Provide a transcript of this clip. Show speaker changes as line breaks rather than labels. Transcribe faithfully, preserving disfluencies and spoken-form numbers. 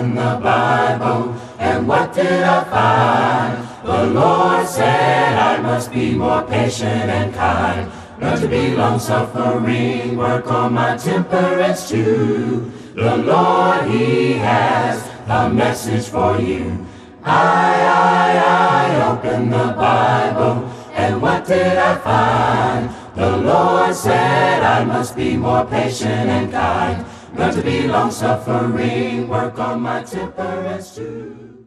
opened the Bible, and what did I find? The Lord said I must be more patient and kind, learn to be long-suffering, work on my temperance too. The Lord, He has a message for you. I, I, I opened the Bible, and what did I find? The Lord said I must be more patient and kind, learn to be long-suffering, work on my temperance too.